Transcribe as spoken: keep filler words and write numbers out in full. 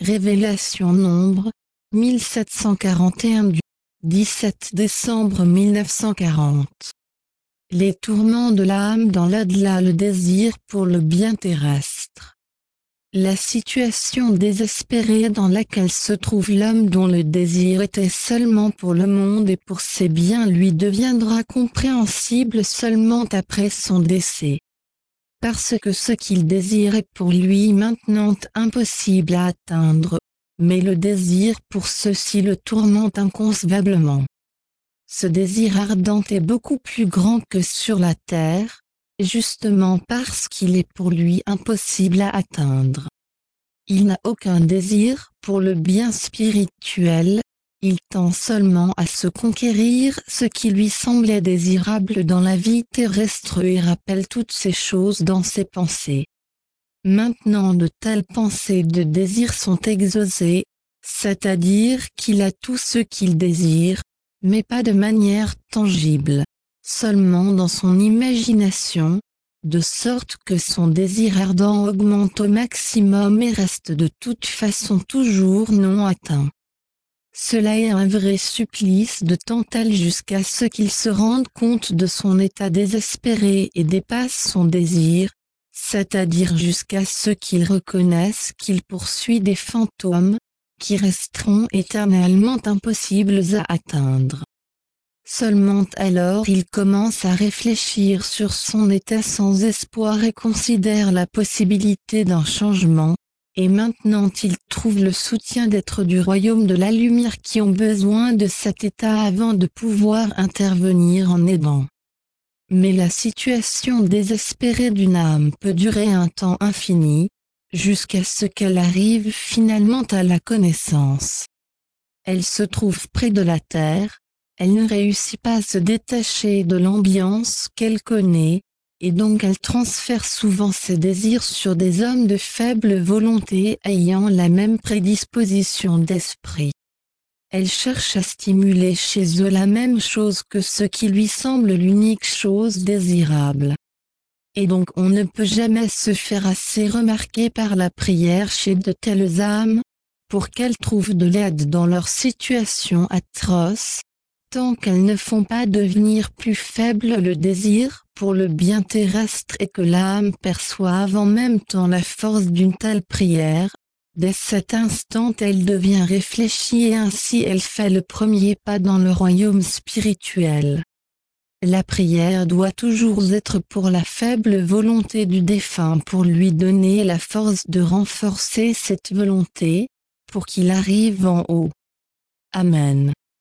Révélation Nombre, mille sept cent quarante et un du dix-sept décembre mille neuf cent quarante. Les tourments de l'âme dans l'au-delà, le désir pour le bien terrestre. La situation désespérée dans laquelle se trouve l'homme dont le désir était seulement pour le monde et pour ses biens lui deviendra compréhensible seulement après son décès. Parce que ce qu'il désire est pour lui maintenant impossible à atteindre, mais le désir pour ceux-ci le tourmente inconcevablement. Ce désir ardent est beaucoup plus grand que sur la terre, justement parce qu'il est pour lui impossible à atteindre. Il n'a aucun désir pour le bien spirituel, il tend seulement à se conquérir ce qui lui semblait désirable dans la vie terrestre et rappelle toutes ces choses dans ses pensées. Maintenant de telles pensées de désir sont exaucées, c'est-à-dire qu'il a tout ce qu'il désire, mais pas de manière tangible, seulement dans son imagination, de sorte que son désir ardent augmente au maximum et reste de toute façon toujours non atteint. Cela est un vrai supplice de Tantal jusqu'à ce qu'il se rende compte de son état désespéré et dépasse son désir, c'est-à-dire jusqu'à ce qu'il reconnaisse qu'il poursuit des fantômes, qui resteront éternellement impossibles à atteindre. Seulement alors il commence à réfléchir sur son état sans espoir et considère la possibilité d'un changement, et maintenant il trouve le soutien d'êtres du royaume de la lumière qui ont besoin de cet état avant de pouvoir intervenir en aidant. Mais la situation désespérée d'une âme peut durer un temps infini, jusqu'à ce qu'elle arrive finalement à la connaissance. Elle se trouve près de la terre, elle ne réussit pas à se détacher de l'ambiance qu'elle connaît, et donc elle transfère souvent ses désirs sur des hommes de faible volonté ayant la même prédisposition d'esprit. Elle cherche à stimuler chez eux la même chose que ce qui lui semble l'unique chose désirable. Et donc on ne peut jamais se faire assez remarquer par la prière chez de telles âmes, pour qu'elles trouvent de l'aide dans leur situation atroce, tant qu'elles ne font pas devenir plus faible le désir pour le bien terrestre et que l'âme perçoive en même temps la force d'une telle prière. Dès cet instant elle devient réfléchie et ainsi elle fait le premier pas dans le royaume spirituel. La prière doit toujours être pour la faible volonté du défunt pour lui donner la force de renforcer cette volonté, pour qu'il arrive en haut. Amen.